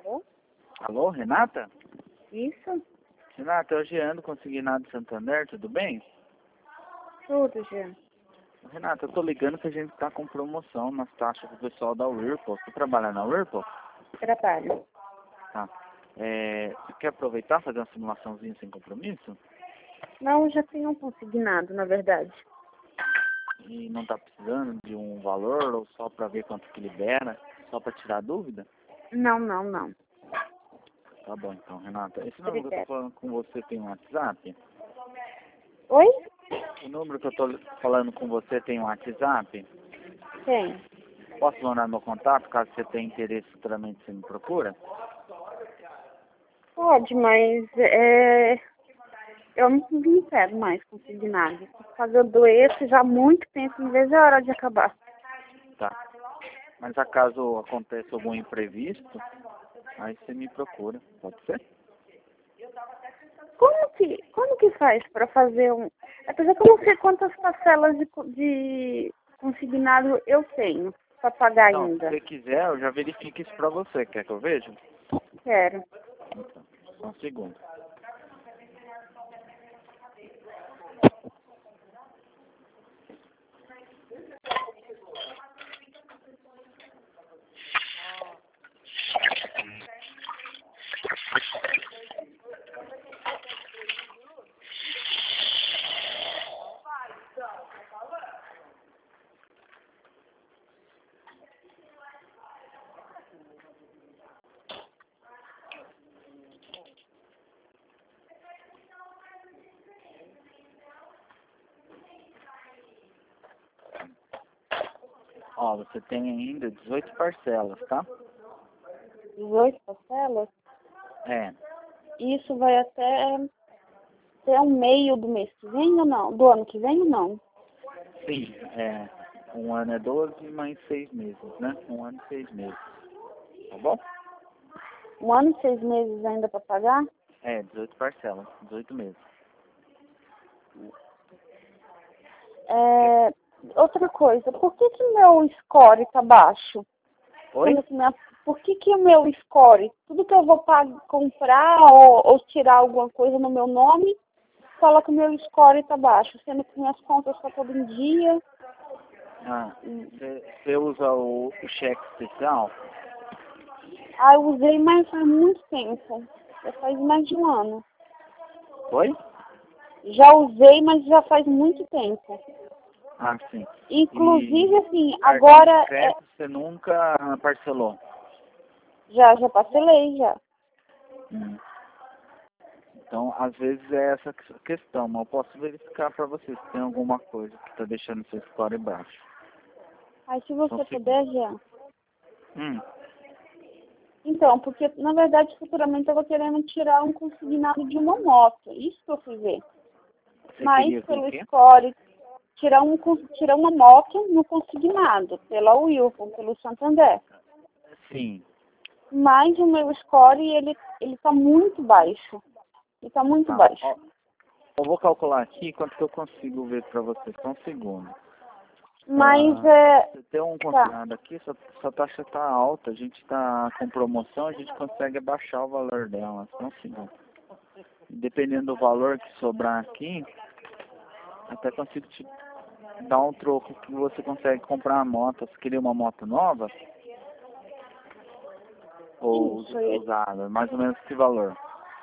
Alô? Alô, Renata? Isso? Renata, é o Jean do Consignado Santander, tudo bem? Tudo, Jean. Renata, eu tô ligando que a gente tá com promoção nas taxas pro pessoal da Whirlpool. Você trabalha na Whirlpool? Trabalho. Tá. Você quer aproveitar e fazer uma simulaçãozinha sem compromisso? Não, eu já tenho um consignado, na verdade. E não tá precisando de um valor ou só pra ver quanto que libera? Só pra tirar dúvida? Não. Tá bom então, Renata. Esse número que eu tô falando com você tem um WhatsApp? Oi? O número que eu tô falando com você tem um WhatsApp? Tem. Posso mandar meu contato caso você tenha interesse futuramente você me procura? Pode, mas eu não quero mais consignado. Tô pagando esse já há muito tempo, em vez de hora de acabar. Tá. Mas acaso aconteça algum imprevisto, aí você me procura, pode ser? Como que faz para fazer um... Apesar que eu não sei quantas parcelas de consignado eu tenho para pagar Não, se ainda. você quiser, eu já verifico isso pra você. Quer que eu veja? Quero. Então, só um segundo. Ó, você tem ainda 18 parcelas, tá? 18 parcelas? É, Isso vai até o meio do mês que vem ou não? Do ano que vem ou não? sim, um ano é 12, mais 6 meses, né? Um ano e 6 meses, tá bom? Um ano e 6 meses ainda para pagar? 18 parcelas, 18 meses. Outra coisa, por que meu score tá baixo? Oi? Por que o meu score, tudo que eu vou comprar ou tirar alguma coisa no meu nome, fala que o meu score tá baixo, sendo que minhas contas estão todo em dia. Ah, você usa o cheque especial? Ah, eu usei, mas faz muito tempo. Já faz mais de um ano. Oi? Já usei, mas já faz muito tempo. Ah, sim. Inclusive, E assim, cartão de agora crédito você nunca parcelou? já parcelei já. Então, às vezes é essa questão, mas eu posso verificar para você se tem alguma coisa que está deixando seu score baixo. Aí se Só um você segundo. puder já. Hum, Então, porque na verdade futuramente eu vou querendo tirar um consignado de uma moto. Isso que eu fui ver. você Mas queria com o pelo quê? score, tirar uma moto no consignado, pela Wilson, pelo Santander. Sim. Mas o meu score, ele tá muito baixo. Ele tá muito Tá. baixo. Ó, eu vou calcular aqui quanto que eu consigo ver para você. Só um segundo. Mas Você tem um tá. consignado aqui, sua taxa está alta. A gente está com promoção, a gente consegue abaixar o valor dela. Só um segundo. Dependendo do valor que sobrar aqui, até consigo te dar um troco que você consegue comprar uma moto. Você queria uma moto nova? Ou Isso. usada? Mais ou menos que valor?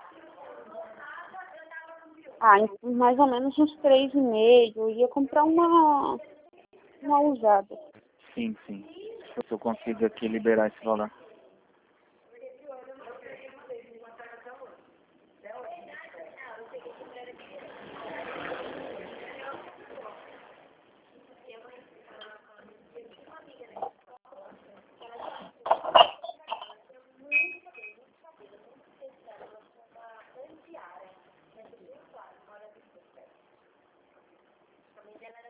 Mais ou menos uns 3,5. Eu ia comprar uma usada. Sim. Se eu consigo aqui liberar esse valor.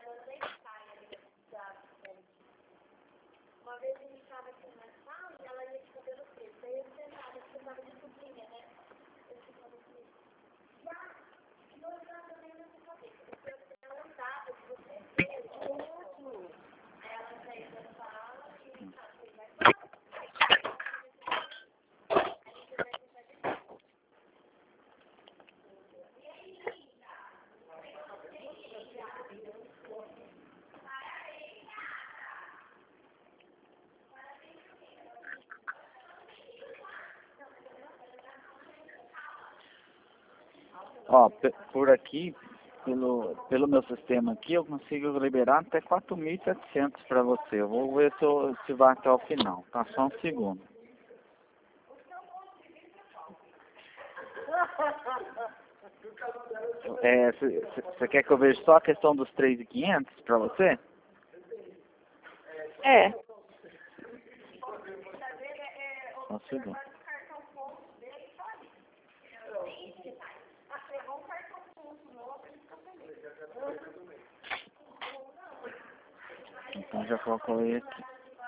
Uma vez ele estava aqui na sala, ela ia Ó, por aqui, pelo meu sistema aqui, eu consigo liberar até 4.700 para você. Eu vou ver se vai até o final. Tá, só um segundo. Você quer que eu veja só a questão dos 3.500 para você? É. Só um segundo. Então já calculei aqui.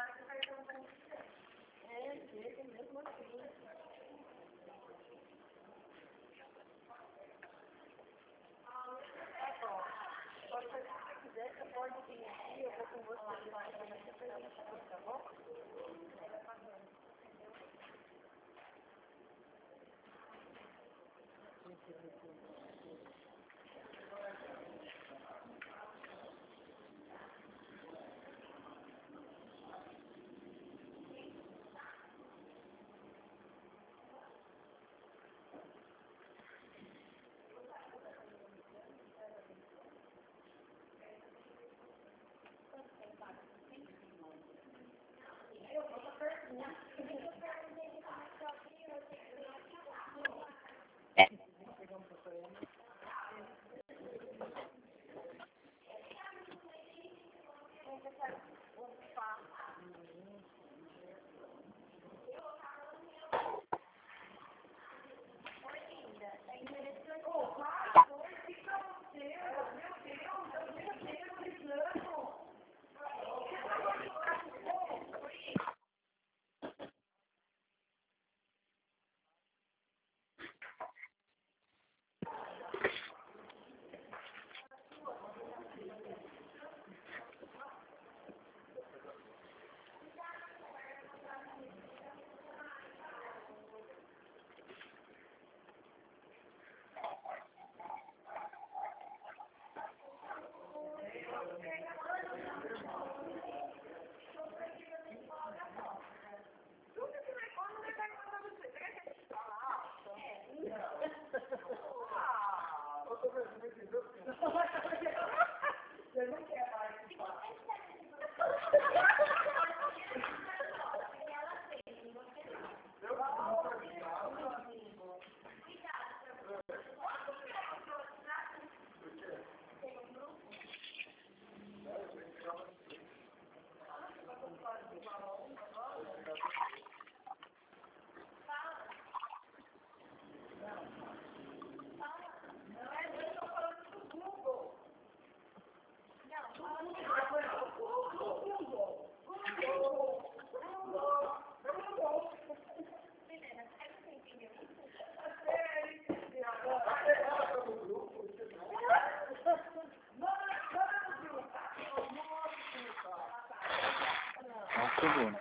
Só um segundo.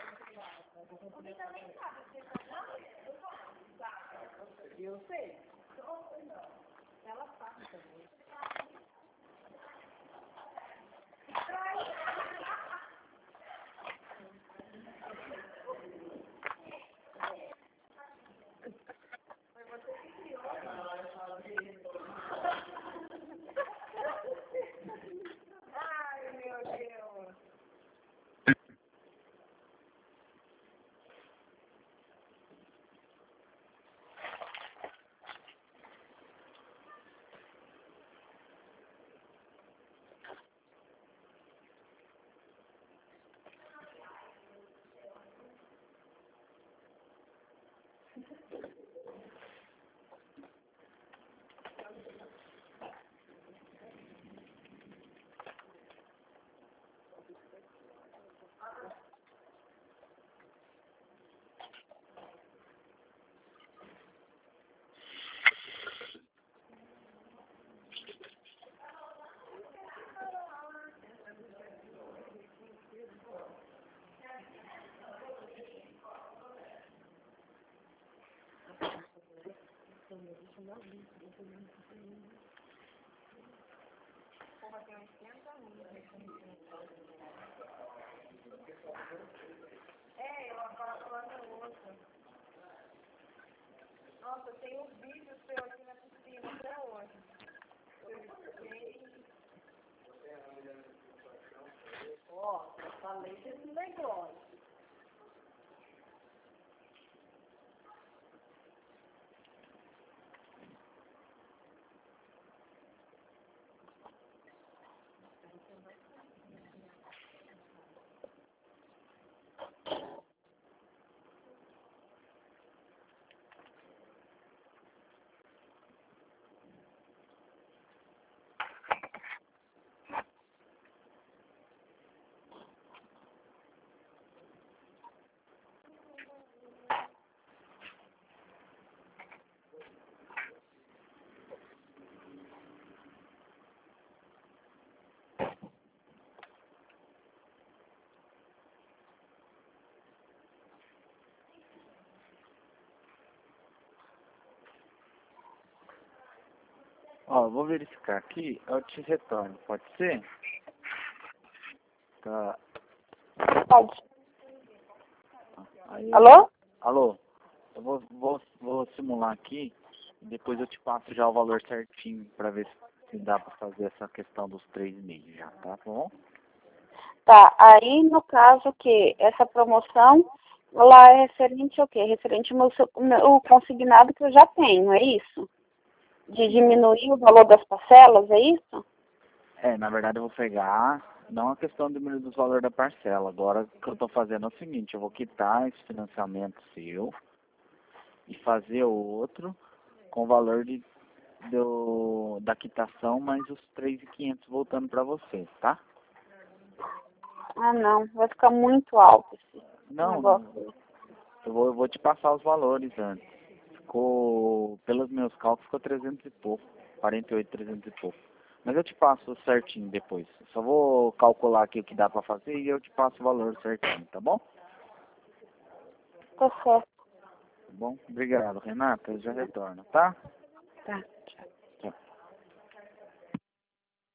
Eu sei. Ela sabe também. Ai, meu Deus. Porra, tem 80 mil. É, eu agora falando outro. Nossa, eu tenho um vídeo seu aqui na piscina até hoje. Ó, vou verificar aqui, eu te retorno, pode ser? Tá. Pode. Aí, Alô? alô? Eu vou simular aqui, depois eu te passo já o valor certinho pra ver se dá pra fazer essa questão dos 3,5 já, tá bom? Tá, aí no caso que essa promoção, ela é referente ao quê? Referente ao meu consignado que eu já tenho, é isso? De diminuir o valor das parcelas, é isso? É, na verdade eu vou pegar, não a questão de diminuir dos valores da parcela, agora o que eu tô fazendo é o seguinte, eu vou quitar esse financiamento seu e fazer outro com o valor da quitação mais os 3.500 voltando pra você, tá? Ah, não, vai ficar muito alto esse Não, negócio. eu vou te passar os valores antes. Ficou, pelos meus cálculos, ficou 300 e pouco, 48, 300 e pouco. Mas eu te passo certinho depois. Só vou calcular aqui o que dá pra fazer e eu te passo o valor certinho, tá bom? Tá certo. Tá bom? Obrigado, Renata. Eu já retorno, tá? Tá.